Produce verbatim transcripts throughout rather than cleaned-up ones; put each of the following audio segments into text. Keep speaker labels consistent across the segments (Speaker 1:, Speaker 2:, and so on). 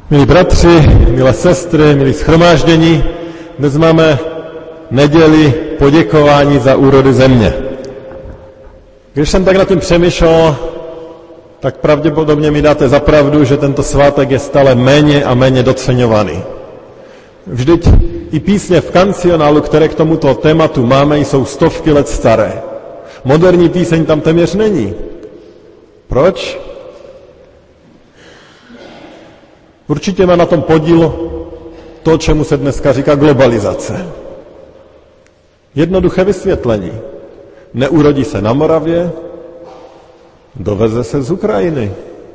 Speaker 1: Milí bratři, milé sestry, milí shromáždění, dnes máme neděli poděkování za úrody země. Když jsem tak nad tím přemýšlel, tak pravděpodobně mi dáte za pravdu, že tento svátek je stále méně a méně doceňovaný. Vždyť i písně v kancionálu, které k tomuto tématu máme, jsou stovky let staré. Moderní píseň tam téměř není. Proč? Určitě má na tom podíl to, čemu se dneska říká globalizace. Jednoduché vysvětlení. Neurodí se na Moravě, doveze se z Ukrajiny.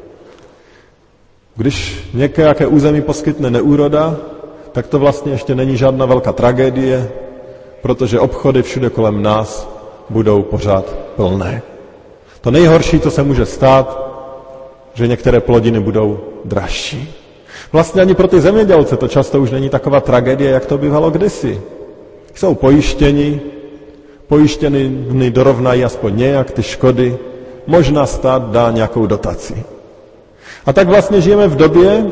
Speaker 1: Když nějaké území poskytne neúroda, tak to vlastně ještě není žádná velká tragédie, protože obchody všude kolem nás budou pořád plné. To nejhorší, co se může stát, že některé plodiny budou dražší. Vlastně ani pro ty zemědělce to často už není taková tragédie, jak to bývalo kdysi. Jsou pojištěni, pojištěni dorovnají aspoň nějak ty škody, možná stát dá nějakou dotaci. A tak vlastně žijeme v době,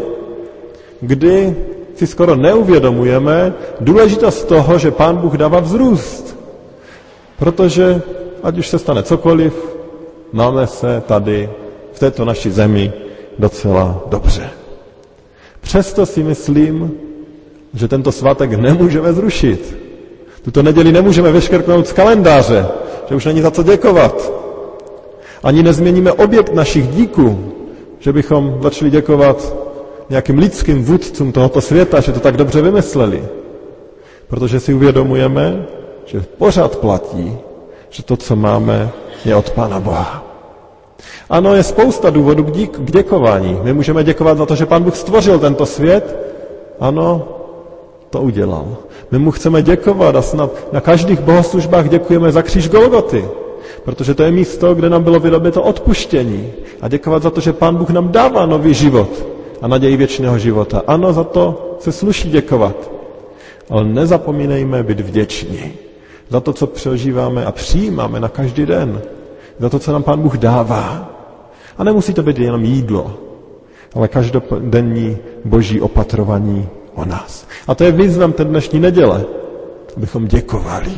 Speaker 1: kdy si skoro neuvědomujeme důležitost toho, že Pán Bůh dává vzrůst. Protože ať už se stane cokoliv, máme se tady v této naší zemi docela dobře. Přesto si myslím, že tento svátek nemůžeme zrušit. Tuto neděli nemůžeme vyškrtnout z kalendáře, že už není za co děkovat. Ani nezměníme objekt našich díků, že bychom začali děkovat nějakým lidským vůdcům tohoto světa, že to tak dobře vymysleli. Protože si uvědomujeme, že pořád platí, že to, co máme, je od Pána Boha. Ano, je spousta důvodů k, dík, k děkování. My můžeme děkovat za to, že Pán Bůh stvořil tento svět. Ano, to udělal. My mu chceme děkovat a snad na každých bohoslužbách děkujeme za kříž Golgoty, protože to je místo, kde nám bylo vydobyto odpuštění. A děkovat za to, že Pán Bůh nám dává nový život a naději věčného života. Ano, za to se sluší děkovat. Ale nezapomínejme být vděční za to, co přežíváme a přijímáme na každý den. Za to, co nám Pán Bůh dává. A nemusí to být jenom jídlo, ale každodenní boží opatrování o nás. A to je význam té dnešní neděle, abychom děkovali.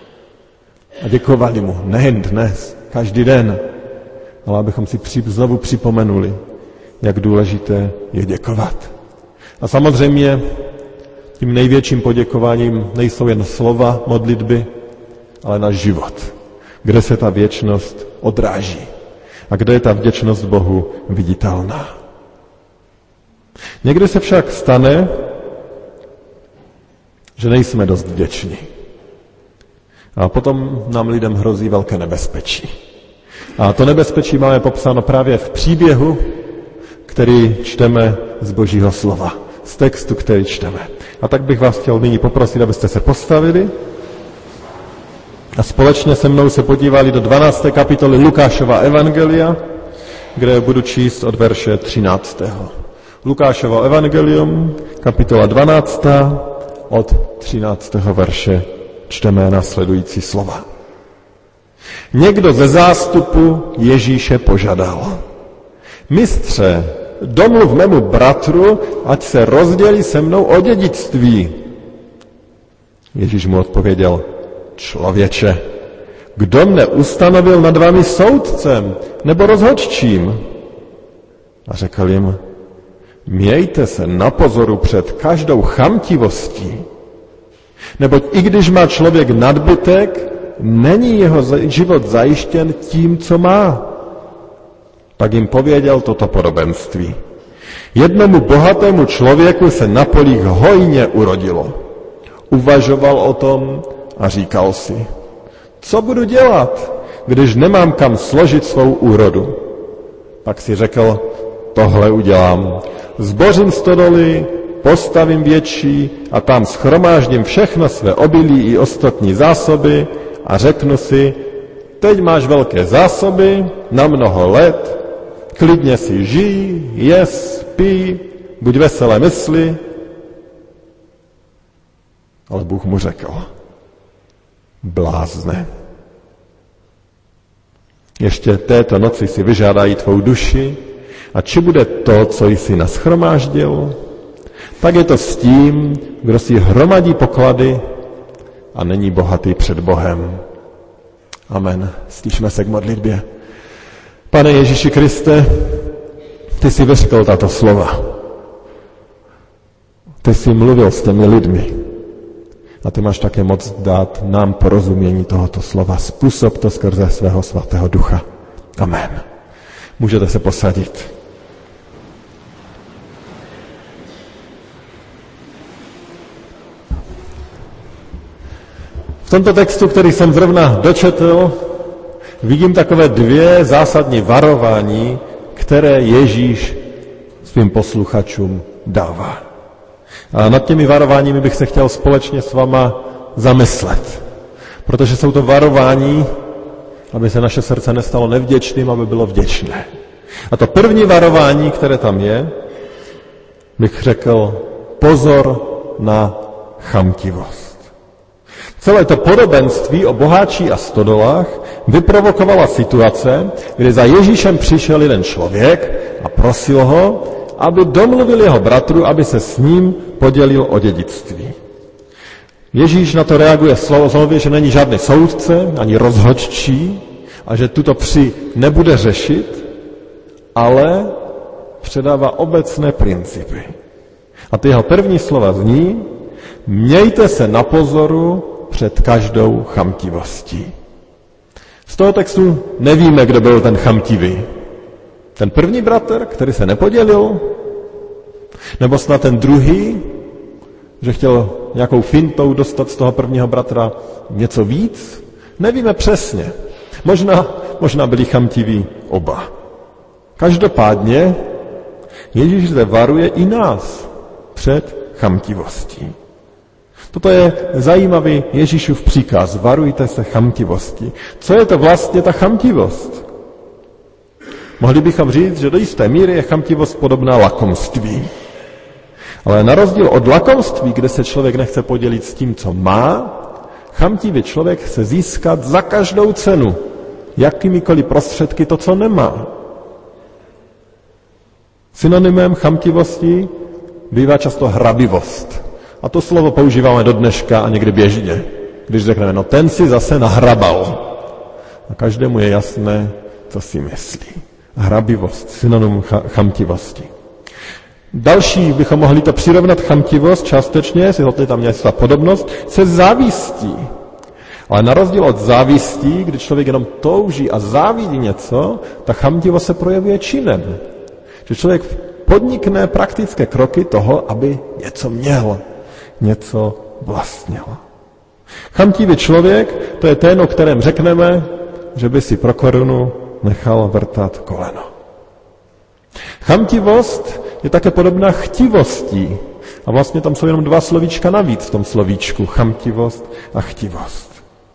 Speaker 1: A děkovali mu nejen dnes, každý den, ale abychom si znovu připomenuli, jak důležité je děkovat. A samozřejmě tím největším poděkováním nejsou jen slova, modlitby, ale náš život, kde se ta věčnost odráží a kde je ta vděčnost Bohu viditelná. Někdy se však stane, že nejsme dost vděční. A potom nám lidem hrozí velké nebezpečí. A to nebezpečí máme popsáno právě v příběhu, který čteme z Božího slova, z textu, který čteme. A tak bych vás chtěl nyní poprosit, abyste se postavili a společně se mnou se podívali do dvanácté kapitoly Lukášova evangelia, kde budu číst od verše třináctého Lukášovo evangelium, kapitola dvanáctá od třináctého verše čteme následující slova. Někdo ze zástupu Ježíše požádal: Mistře, domluv mému bratru, ať se rozdělí se mnou o dědictví. Ježíš mu odpověděl: Člověče, kdo mne ustanovil nad vámi soudcem nebo rozhodčím? A řekl jim: Mějte se na pozoru před každou chamtivostí, neboť i když má člověk nadbytek, není jeho život zajištěn tím, co má. Pak jim pověděl toto podobenství. Jednomu bohatému člověku se na polích hojně urodilo. Uvažoval o tom a říkal si: Co budu dělat, když nemám kam složit svou úrodu? Pak si řekl: Tohle udělám. Zbořím stodoly, postavím větší a tam shromáždím všechno své obilí i ostatní zásoby a řeknu si: Teď máš velké zásoby na mnoho let, klidně si žij, jes, pij, buď veselé mysli. Ale Bůh mu řekl: Blázne. Ještě této noci si vyžádají tvou duši, a či bude to, co jsi nashromáždil? Tak je to s tím, kdo si hromadí poklady a není bohatý před Bohem. Amen. Stišme se k modlitbě. Pane Ježíši Kriste, ty jsi vyřkl tato slova. Ty jsi mluvil s těmi lidmi. A ty máš také moc dát nám porozumění tohoto slova. Způsob to skrze svého svatého ducha. Amen. Můžete se posadit. V tomto textu, který jsem zrovna dočetl, vidím takové dvě zásadní varování, které Ježíš svým posluchačům dává. A nad těmi varováními bych se chtěl společně s váma zamyslet. Protože jsou to varování, aby se naše srdce nestalo nevděčným, aby bylo vděčné. A to první varování, které tam je, bych řekl, pozor na chamtivost. Celé to podobenství o boháči a stodolách vyprovokovala situace, kdy za Ježíšem přišel jeden člověk a prosil ho, aby domluvil jeho bratru, aby se s ním podělil o dědictví. Ježíš na to reaguje slově, že není žádný soudce, ani rozhodčí a že tuto při nebude řešit, ale předává obecné principy. A ty jeho první slova zní, mějte se na pozoru před každou chamtivostí. Z toho textu nevíme, kdo byl ten chamtivý. Ten první bratr, který se nepodělil, nebo snad ten druhý, že chtěl nějakou fintou dostat z toho prvního bratra něco víc? Nevíme přesně. Možná, možná byli chamtiví oba. Každopádně Ježíš zde varuje i nás před chamtivostí. Toto je zajímavý Ježíšův příkaz. Varujte se chamtivosti. Co je to vlastně ta chamtivost? Mohli bychom říct, že do jisté míry je chamtivost podobná lakomství. Ale na rozdíl od lakomství, kde se člověk nechce podělit s tím, co má, chamtivý člověk chce získat za každou cenu, jakýmikoliv prostředky to, co nemá. Synonymem chamtivosti bývá často hrabivost. A to slovo používáme do dneška a někdy běžně. Když řekneme, no ten si zase nahrabal. A každému je jasné, co si myslí. Hrabivost, synonym chamtivosti. Další bychom mohli to přirovnat chamtivost částečně, jestli to tam nějaká podobnost, se závistí. Ale na rozdíl od závistí, kdy člověk jenom touží a závidí něco, ta chamtivost se projevuje činem. Že člověk podnikne praktické kroky toho, aby něco měl, něco vlastnil. Chamtivý člověk, to je ten, o kterém řekneme, že by si pro korunu nechal vrtat koleno. Chamtivost je také podobná chtivostí. A vlastně tam jsou jenom dva slovíčka navíc v tom slovíčku. Chamtivost a chtivost.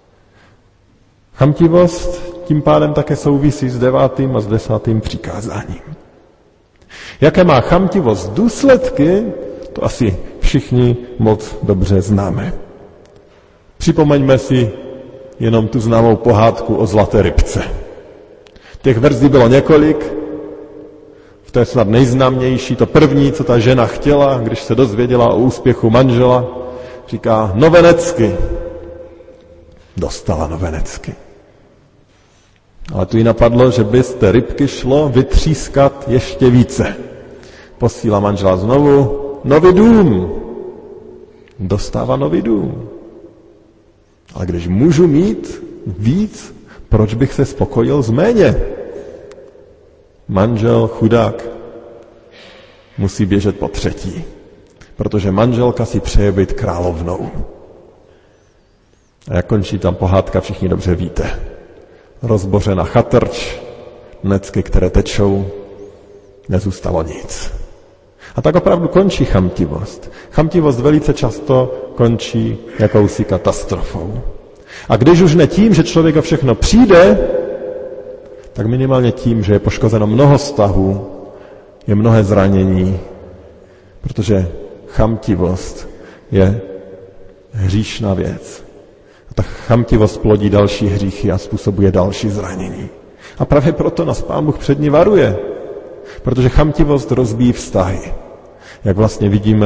Speaker 1: Chamtivost tím pádem také souvisí s devátým a s desátým přikázáním. Jaké má chamtivost důsledky, to asi všichni moc dobře známe. Připomeňme si jenom tu známou pohádku o zlaté rybce. Těch verzí bylo několik, to je snad nejznámější, to první, co ta žena chtěla, když se dozvěděla o úspěchu manžela, říká novenecky. Dostala novenecky. Ale tu jí napadlo, že by z té rybky šlo vytřískat ještě více. Posílá manžela znovu, nový dům. Dostává nový dům. Ale když můžu mít víc, proč bych se spokojil s méně? Manžel, chudák, musí běžet po třetí, protože manželka si přeje být královnou. A jak končí tam pohádka, všichni dobře víte. Rozbořena chatrč, necky, které tečou, nezůstalo nic. A tak opravdu končí chamtivost. Chamtivost velice často končí jakousi katastrofou. A když už ne tím, že člověk o všechno přijde, tak minimálně tím, že je poškozeno mnoho vztahů, je mnohé zranění, protože chamtivost je hříšná věc. A ta chamtivost plodí další hříchy a způsobuje další zranění. A právě proto nás Pán Bůh před ní varuje, protože chamtivost rozbíjí vztahy. Jak vlastně vidíme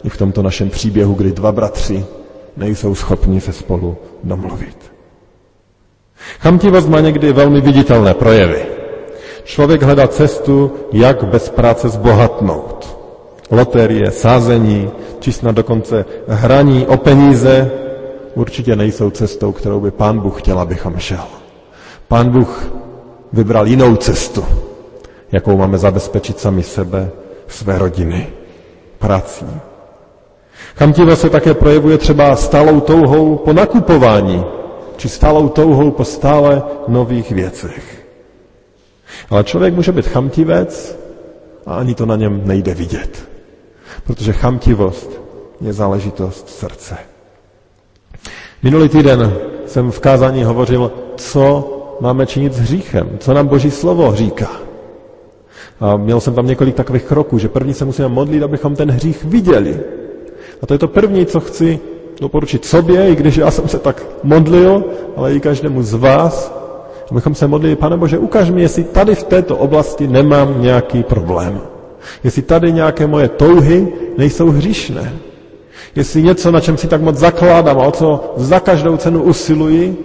Speaker 1: i v tomto našem příběhu, kdy dva bratři nejsou schopni se spolu domluvit. Chamtivost má někdy velmi viditelné projevy. Člověk hledá cestu, jak bez práce zbohatnout. Loterie, sázení, či snad dokonce hraní o peníze určitě nejsou cestou, kterou by Pán Bůh chtěl, abychom šel. Pán Bůh vybral jinou cestu, jakou máme zabezpečit sami sebe, své rodiny, prací. Chamtivost se také projevuje třeba stálou touhou po nakupování, či stálou touhou po stále nových věcech. Ale člověk může být chamtivec a ani to na něm nejde vidět, protože chamtivost je záležitost srdce. Minulý týden jsem v kázání hovořil, co máme činit s hříchem, co nám Boží slovo říká. A měl jsem tam několik takových kroků, že první se musíme modlit, abychom ten hřích viděli. A to je to první, co chci doporučit sobě, i když já jsem se tak modlil, ale i každému z vás, abychom se modlili, Pane Bože, ukaž mi, jestli tady v této oblasti nemám nějaký problém. Jestli tady nějaké moje touhy nejsou hříšné. Jestli něco, na čem si tak moc zakládám a o co za každou cenu usiluji,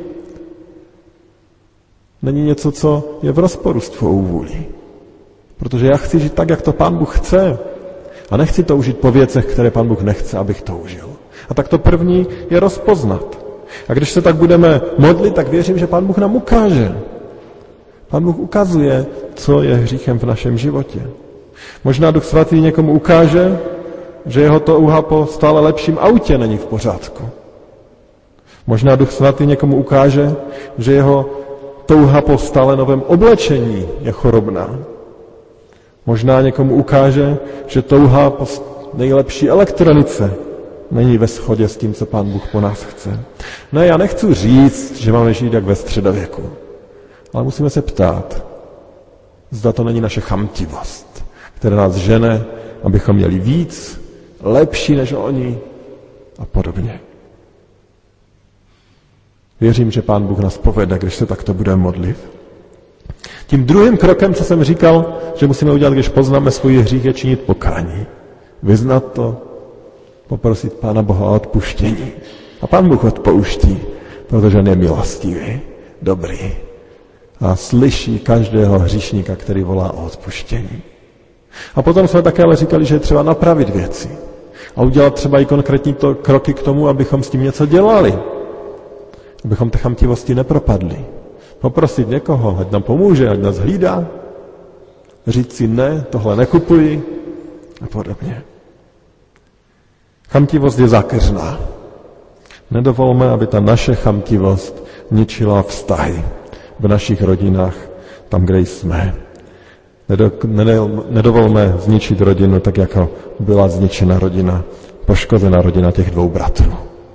Speaker 1: není něco, co je v rozporu s tvou vůlí. Protože já chci žít tak, jak to Pán Bůh chce. A nechci toužit po věcech, které Pán Bůh nechce, abych toužil. A tak to první je rozpoznat. A když se tak budeme modlit, tak věřím, že Pán Bůh nám ukáže. Pán Bůh ukazuje, co je hříchem v našem životě. Možná Duch Svatý někomu ukáže, že jeho touha po stále lepším autě není v pořádku. Možná Duch Svatý někomu ukáže, že jeho touha po stále novém oblečení je chorobná. Možná někomu ukáže, že touha po nejlepší elektronice není ve shodě s tím, co Pán Bůh po nás chce. Ne, já nechci říct, že máme žít jak ve středověku. Ale musíme se ptát, zda to není naše chamtivost, která nás žene, abychom měli víc, lepší než oni a podobně. Věřím, že Pán Bůh nás povede, když se takto budeme modlit. Tím druhým krokem, co jsem říkal, že musíme udělat, když poznáme svůj hřích, je činit pokání. Vyznat to, poprosit Pána Boha o odpuštění. A Pán Bůh odpouští, protože on je milostivý, dobrý a slyší každého hříšníka, který volá o odpuštění. A potom jsme také ale říkali, že je třeba napravit věci a udělat třeba i konkrétní to, kroky k tomu, abychom s tím něco dělali. Abychom té chamtivosti nepropadli. Poprosit někoho, ať nám pomůže, ať nás hlídá, říct si ne, tohle nekupuji a podobně. Chamtivost je zákeřná. Nedovolme, aby ta naše chamtivost ničila vztahy v našich rodinách, tam, kde jsme. Nedovolme zničit rodinu, tak jako byla zničena rodina, poškozená rodina těch dvou bratrů.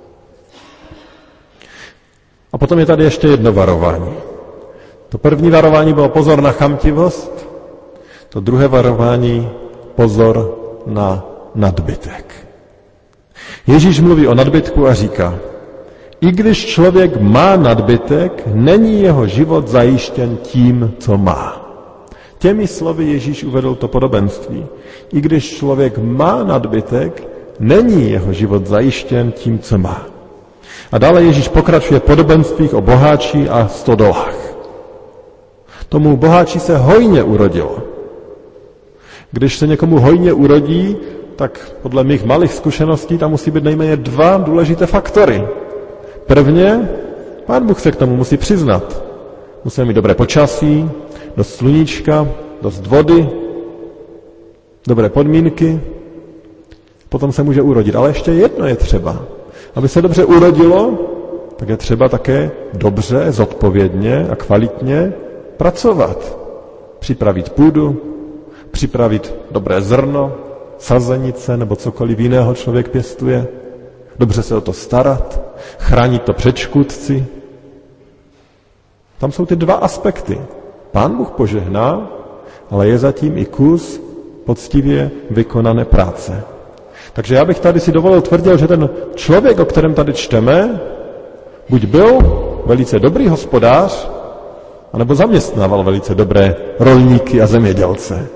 Speaker 1: A potom je tady ještě jedno varování. To první varování bylo pozor na chamtivost, to druhé varování pozor na nadbytek. Ježíš mluví o nadbytku a říká, i když člověk má nadbytek, není jeho život zajištěn tím, co má. Těmi slovy Ježíš uvedl to podobenství. I když člověk má nadbytek, není jeho život zajištěn tím, co má. A dále Ježíš pokračuje v podobenstvích o boháči a stodolách. Tomu boháči se hojně urodilo. Když se někomu hojně urodí, tak podle mých malých zkušeností tam musí být nejméně dva důležité faktory. Prvně, Pán Bůh se k tomu musí přiznat. Musíme mít dobré počasí, dost sluníčka, dost vody, dobré podmínky, potom se může urodit. Ale ještě jedno je třeba. Aby se dobře urodilo, tak je třeba také dobře, zodpovědně a kvalitně pracovat. Připravit půdu, připravit dobré zrno, sazenice nebo cokoliv jiného člověk pěstuje, dobře se o to starat, chránit to před škůdci. Tam jsou ty dva aspekty. Pán Bůh požehná, ale je zatím i kus poctivě vykonané práce. Takže já bych tady si dovolil tvrdil, že ten člověk, o kterém tady čteme, buď byl velice dobrý hospodář, anebo zaměstnával velice dobré rolníky a zemědělce.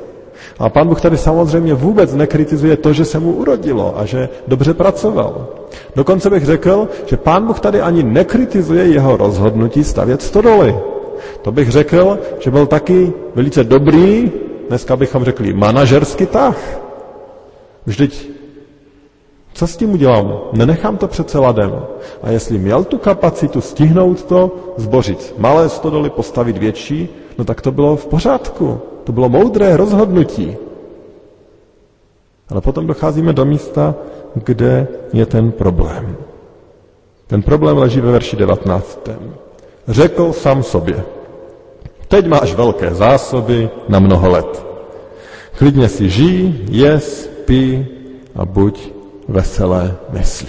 Speaker 1: A Pán Bůh tady samozřejmě vůbec nekritizuje to, že se mu urodilo a že dobře pracoval. Dokonce bych řekl, že Pán Bůh tady ani nekritizuje jeho rozhodnutí stavět stodoly. To bych řekl, že byl taky velice dobrý, dneska bychom řekli manažerský tah. Vždyť, co s tím udělám? Nenechám to přece ladem. A jestli měl tu kapacitu stihnout to, zbořit malé stodoly, postavit větší, no tak to bylo v pořádku. To bylo moudré rozhodnutí. Ale potom docházíme do místa, kde je ten problém. Ten problém leží ve verši devatenáctém. Řekl sám sobě, teď máš velké zásoby na mnoho let. Klidně si žij, jes, pij a buď veselé mysli.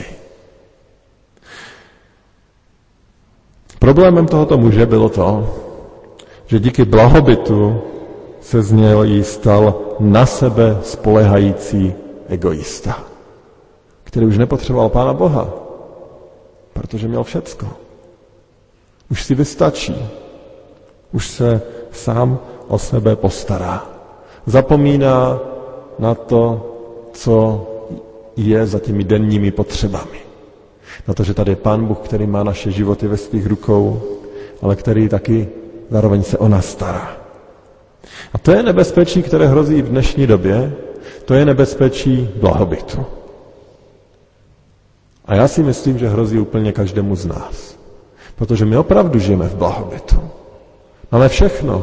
Speaker 1: Problémem tohoto muže bylo to, že díky blahobytu se z něj stal na sebe spolehající egoista, který už nepotřeboval Pána Boha, protože měl všecko. Už si vystačí. Už se sám o sebe postará. Zapomíná na to, co je za těmi denními potřebami. Na to, že tady je Pán Bůh, který má naše životy ve svých rukou, ale který taky zároveň se o nás stará. A to je nebezpečí, které hrozí v dnešní době, to je nebezpečí blahobytu. A já si myslím, že hrozí úplně každému z nás. Protože my opravdu žijeme v blahobytu. Máme všechno.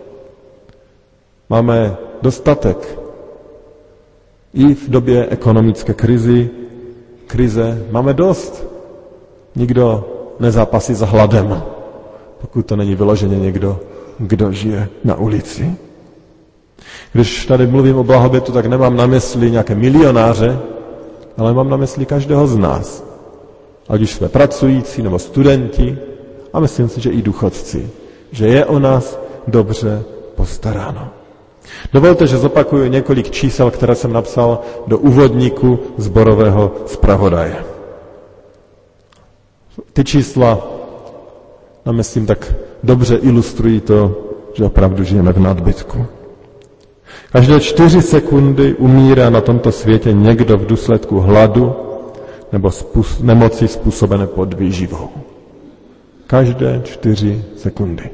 Speaker 1: Máme dostatek. I v době ekonomické krizi, krize máme dost. Nikdo nezápasí za hladem, pokud to není vyloženě někdo, kdo žije na ulici. Když tady mluvím o blahobytu, tak nemám na mysli nějaké milionáře, ale mám na mysli každého z nás. Ať už jsme pracující nebo studenti, a myslím si, že i důchodci, že je o nás dobře postaráno. Dovolte, že zopakuju několik čísel, které jsem napsal do úvodníku zborového zpravodaje. Ty čísla, no myslím, tak dobře ilustrují to, že opravdu žijeme v nadbytku. Každé čtyři sekundy umírá na tomto světě někdo v důsledku hladu nebo způsob, nemoci způsobené podvýživou. Každé čtyři sekundy.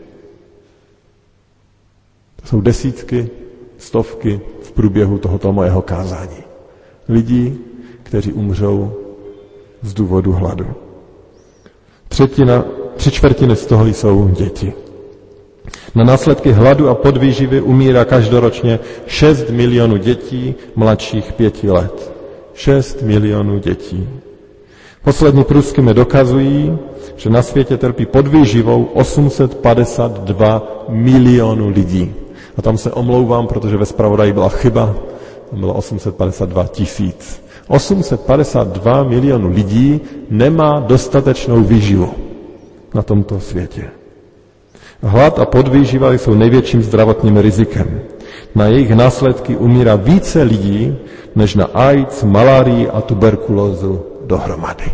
Speaker 1: To jsou desítky, stovky v průběhu tohoto mojeho kázání. Lidí, kteří umřou z důvodu hladu. Třetina, tři čtvrtiny z toho jsou děti. Na následky hladu a podvýživy umírá každoročně šest milionů dětí mladších pěti let. šest milionů dětí. Poslední průzkumy dokazují, že na světě trpí podvýživou osm set padesát dva milionů lidí. A tam se omlouvám, protože ve zpravodaji byla chyba, tam bylo osm set padesát dva tisíc. osm set padesát dva milionů lidí nemá dostatečnou výživu na tomto světě. Hlad a podvýživa jsou největším zdravotním rizikem. Na jejich následky umírá více lidí, než na AIDS, malárii a tuberkulózu dohromady.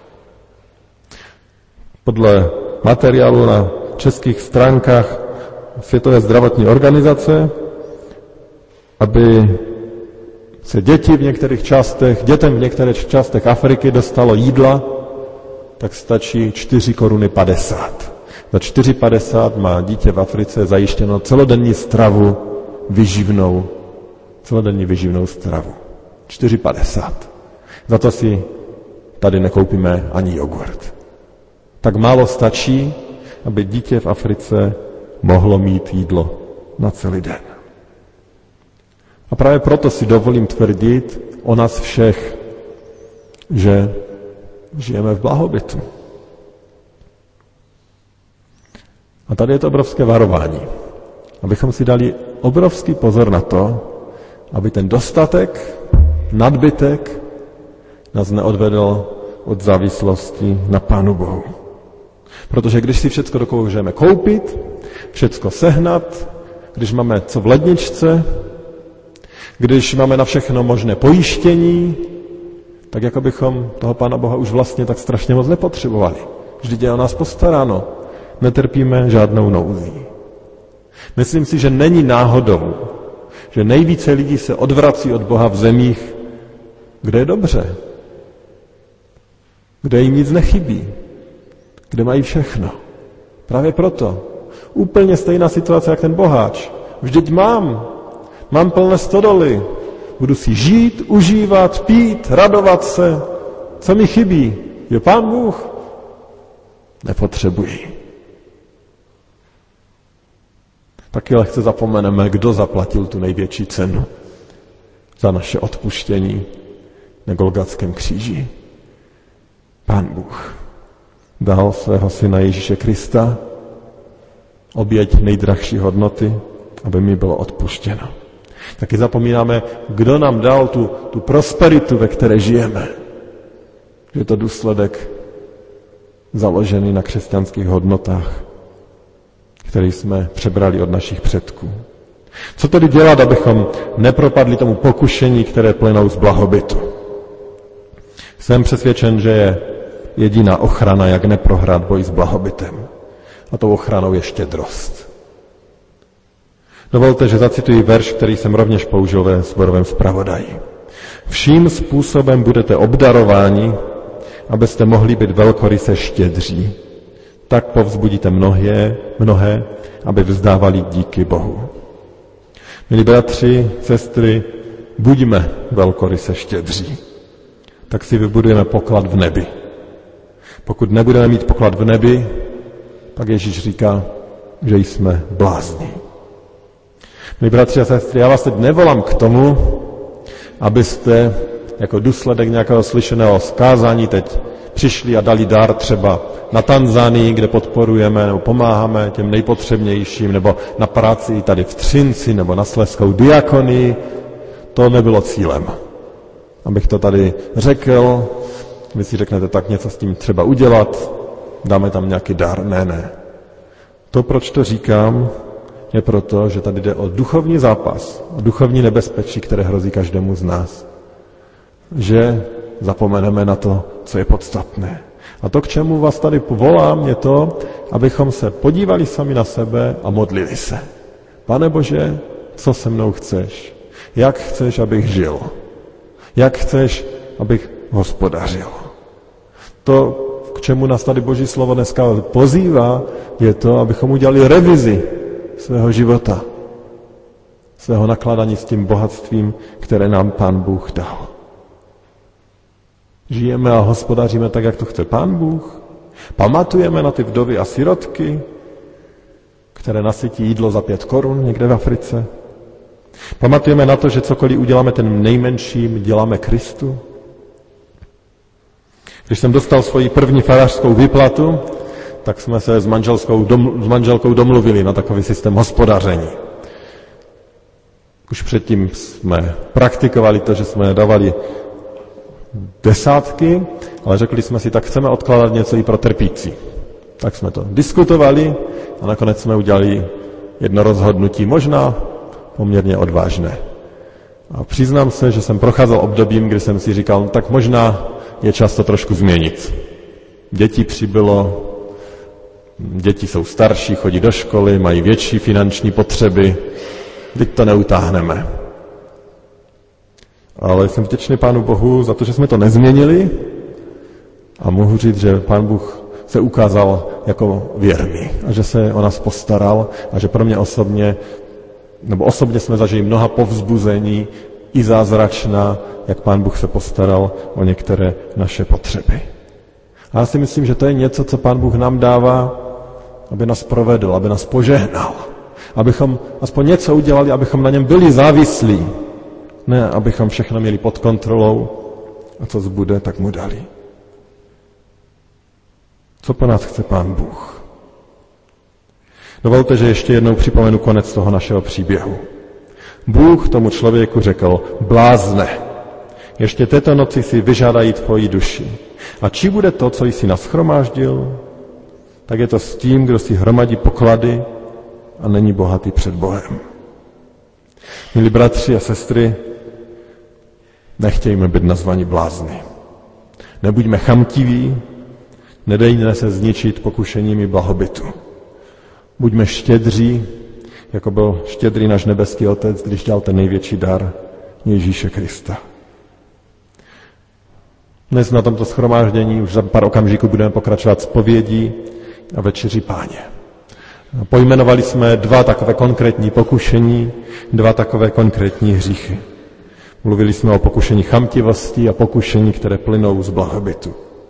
Speaker 1: Podle materiálu na českých stránkách Světové zdravotní organizace, aby se děti v některých částech, dětem v některých částech Afriky dostalo jídla, tak stačí čtyři koruny padesát. Za čtyři padesát má dítě v Africe zajištěno celodenní stravu vyživnou, celodenní vyživnou stravu. čtyři padesát. Za to si tady nekoupíme ani jogurt. Tak málo stačí, aby dítě v Africe mohlo mít jídlo na celý den. A právě proto si dovolím tvrdit o nás všech, že žijeme v blahobytu. A tady je to obrovské varování. Abychom si dali obrovský pozor na to, aby ten dostatek, nadbytek nás neodvedl od závislosti na Pánu Bohu. Protože když si všecko dokážeme koupit, všecko sehnat, když máme co v ledničce, když máme na všechno možné pojištění, tak jako bychom toho Pána Boha už vlastně tak strašně moc nepotřebovali. Vždyť je o nás postaráno. Netrpíme žádnou nouzí. Myslím si, že není náhodou, že nejvíce lidí se odvrací od Boha v zemích, kde je dobře, kde jim nic nechybí, kde mají všechno. Právě proto. Úplně stejná situace, jak ten boháč. Vždyť mám, mám plné stodoly, budu si žít, užívat, pít, radovat se. Co mi chybí? Je Pán Bůh? Nepotřebuji. Taky lehce zapomeneme, kdo zaplatil tu největší cenu za naše odpuštění na Golgatském kříži. Pán Bůh dal svého syna Ježíše Krista, oběť nejdražší hodnoty, aby mi bylo odpuštěno. Taky zapomínáme, kdo nám dal tu, tu prosperitu, ve které žijeme. Je to důsledek založený na křesťanských hodnotách, které jsme přebrali od našich předků. Co tedy dělat, abychom nepropadli tomu pokušení, které plynou z blahobytu? Jsem přesvědčen, že je jediná ochrana, jak neprohrát boj s blahobytem. A tou ochranou je štědrost. Dovolte, že zacituji verš, který jsem rovněž použil ve sborovém zpravodaji. Vším způsobem budete obdarováni, abyste mohli být velkoryse štědří. Tak povzbudíte mnohé, mnohé, aby vzdávali díky Bohu. Milí bratři, sestry, buďme velkoryse štědří. Tak si vybudujeme poklad v nebi. Pokud nebudeme mít poklad v nebi, pak Ježíš říká, že jsme blázni. Milí bratři a sestry, já vás teď nevolám k tomu, abyste jako důsledek nějakého slyšeného zkázání teď přišli a dali dar třeba na Tanzanii, kde podporujeme nebo pomáháme těm nejpotřebnějším, nebo na práci tady v Třinci, nebo na Slezskou diakonii. To nebylo cílem. Abych to tady řekl, vy si řeknete, tak něco s tím třeba udělat, dáme tam nějaký dar. Ne, ne. To, proč to říkám, je proto, že tady jde o duchovní zápas, o duchovní nebezpečí, které hrozí každému z nás. Že zapomeneme na to, co je podstatné. A to, k čemu vás tady volám, je to, abychom se podívali sami na sebe a modlili se. Pane Bože, co se mnou chceš? Jak chceš, abych žil? Jak chceš, abych hospodařil? To, k čemu nás tady Boží slovo dneska pozývá, je to, abychom udělali revizi svého života, svého nakladání s tím bohatstvím, které nám Pán Bůh dal. Žijeme a hospodaříme tak, jak to chce Pán Bůh. Pamatujeme na ty vdovy a sirotky, které nasytí jídlo za pět korun někde v Africe. Pamatujeme na to, že cokoliv uděláme ten nejmenším, děláme Kristu. Když jsem dostal svoji první farářskou výplatu, tak jsme se s, manželskou dom, s manželkou domluvili na takový systém hospodaření. Už předtím jsme praktikovali to, že jsme dávali desátky, ale řekli jsme si, tak chceme odkládat něco i pro trpící. Tak jsme to diskutovali a nakonec jsme udělali jedno rozhodnutí, možná poměrně odvážné. A přiznám se, že jsem procházel obdobím, kdy jsem si říkal, no, tak možná je čas to trošku změnit. Dětí přibylo, děti jsou starší, chodí do školy, mají větší finanční potřeby, teď to neutáhneme. Ale jsem vděčný Pánu Bohu za to, že jsme to nezměnili a mohu říct, že Pán Bůh se ukázal jako věrný a že se o nás postaral a že pro mě osobně, nebo osobně jsme zažili mnoha povzbuzení i zázračná, jak Pán Bůh se postaral o některé naše potřeby. A já si myslím, že to je něco, co Pán Bůh nám dává, aby nás provedl, aby nás požehnal, abychom aspoň něco udělali, abychom na něm byli závislí. Ne, abychom všechno měli pod kontrolou a co zbude, tak mu dali. Co po nás chce Pán Bůh? Dovolte, že ještě jednou připomenu konec toho našeho příběhu. Bůh tomu člověku řekl, blázne, ještě této noci si vyžádají tvoji duši. A či bude to, co jsi nashromáždil, tak je to s tím, kdo si hromadí poklady a není bohatý před Bohem. Milí bratři a sestry, nechtějme být nazvaní blázni. Nebuďme chamtiví, nedejme se zničit pokušeními blahobytu. Buďme štědří, jako byl štědrý náš nebeský Otec, když dal ten největší dar Ježíše Krista. Dnes na tomto shromáždění už za pár okamžiků budeme pokračovat zpovědí a večeří Páně. Pojmenovali jsme dva takové konkrétní pokušení, dva takové konkrétní hříchy. Mluvili jsme o pokušení chamtivosti a pokušení, které plynou z blahobytu.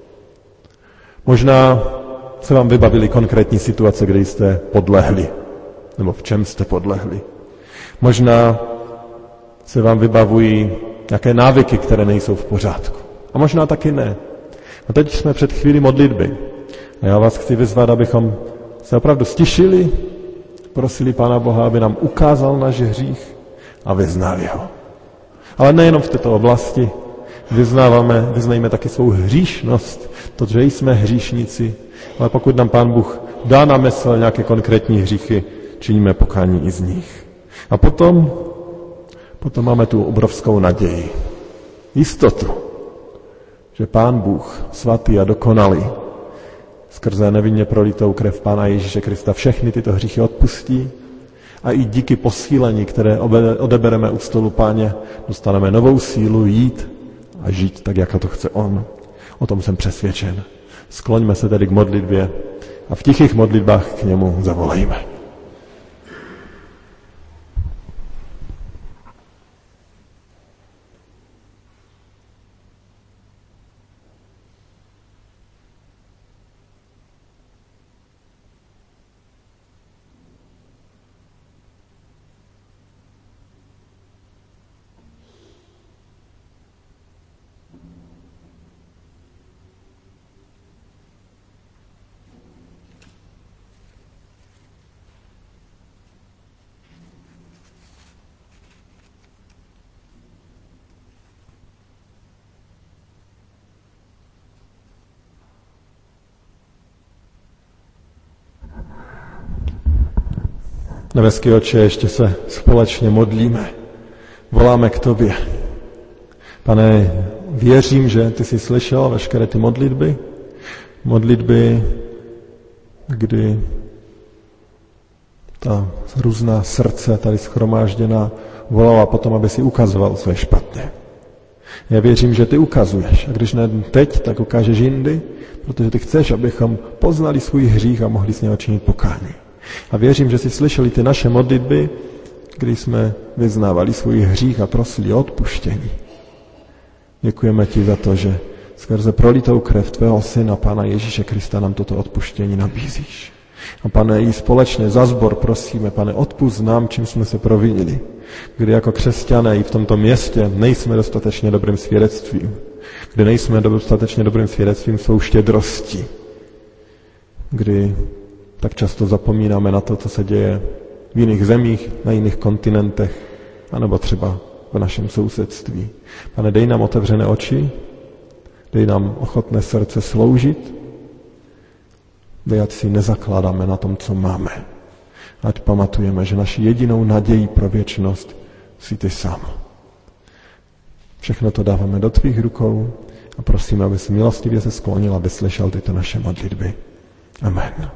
Speaker 1: Možná se vám vybavily konkrétní situace, kde jste podlehli, nebo v čem jste podlehli. Možná se vám vybavují nějaké návyky, které nejsou v pořádku. A možná taky ne. A teď jsme před chvílí modlitby. A já vás chci vyzvat, abychom se opravdu stišili, prosili Pána Boha, aby nám ukázal náš hřích a vyznali ho. Ale nejenom v této oblasti. Vyznáváme, vyznajme taky svou hříšnost, to, že jsme hříšníci, ale pokud nám Pán Bůh dá na mysl nějaké konkrétní hříchy, činíme pokání i z nich. A potom, potom máme tu obrovskou naději, jistotu, že Pán Bůh, svatý a dokonalý, skrze nevinně prolitou krev Pána Ježíše Krista všechny tyto hříchy odpustí a i díky posílení, které odebereme u stolu Páně, dostaneme novou sílu jít a žít tak, jak to chce On. O tom jsem přesvědčen. Skloňme se tedy k modlitbě a v tichých modlitbách k němu zavolejme. Nebeský Otče, ještě se společně modlíme, voláme k Tobě. Pane, věřím, že Ty jsi slyšel veškeré ty modlitby, modlitby, kdy ta různá srdce tady shromážděná volala potom, aby si ukazoval, co je špatně. Já věřím, že Ty ukazuješ. A když ne teď, tak ukážeš jindy, protože Ty chceš, abychom poznali svůj hřích a mohli s něho činit pokání. A věřím, že si slyšeli ty naše modlitby, kdy jsme vyznávali svůj hřích a prosili o odpuštění. Děkujeme Ti za to, že skrze prolitou krev Tvého Syna, Pána Ježíše Krista, nám toto odpuštění nabízíš. A Pane, i společně za sbor prosíme, Pane, odpusť nám, čím jsme se provinili, kdy jako křesťané i v tomto městě nejsme dostatečně dobrým svědectvím, kdy nejsme dostatečně dobrým svědectvím svou štědrostí, kdy tak často zapomínáme na to, co se děje v jiných zemích, na jiných kontinentech, anebo třeba v našem sousedství. Pane, dej nám otevřené oči, dej nám ochotné srdce sloužit, dej, ať si nezakládáme na tom, co máme. Ať pamatujeme, že naši jedinou nadějí pro věčnost jsi Ty sám. Všechno to dáváme do Tvých rukou a prosíme, aby si milostivě se sklonil, aby slyšel tyto naše modlitby. Amen.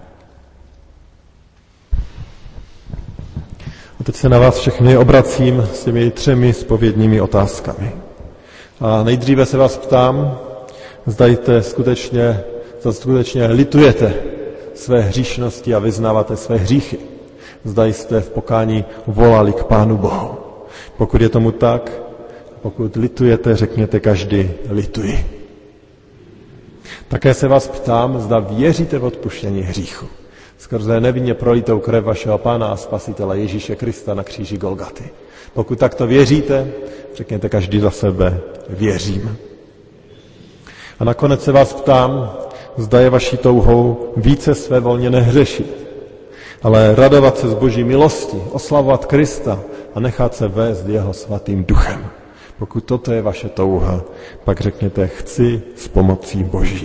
Speaker 1: A teď se na vás všechny obracím s těmi třemi zpovědními otázkami. A nejdříve se vás ptám, zdajte skutečně, zda skutečně litujete své hříšnosti a vyznáváte své hříchy. Zda jste v pokání volali k Pánu Bohu. Pokud je tomu tak, pokud litujete, řekněte každý lituji. Také se vás ptám, zda věříte v odpuštění hříchu. Skrze nevinně prolitou krev vašeho Pána a Spasitele Ježíše Krista na kříži Golgaty. Pokud takto věříte, řekněte každý za sebe, věřím. A nakonec se vás ptám, zda je vaší touhou více svévolně nehřešit, ale radovat se z Boží milosti, oslavovat Krista a nechat se vést jeho svatým duchem. Pokud toto je vaše touha, pak řekněte, chci s pomocí Boží.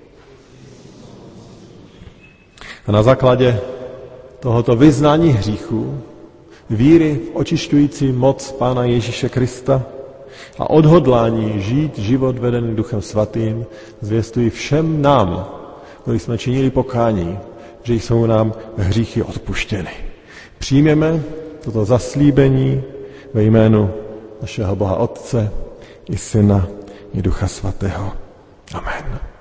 Speaker 1: A na základě tohoto vyznání hříchu, víry v očišťující moc Pána Ježíše Krista a odhodlání žít život vedený Duchem Svatým, zvěstuji všem nám, kteří jsme činili pokání, že jsou nám hříchy odpuštěny. přijměme toto zaslíbení ve jménu našeho Boha Otce i Syna i Ducha Svatého. Amen.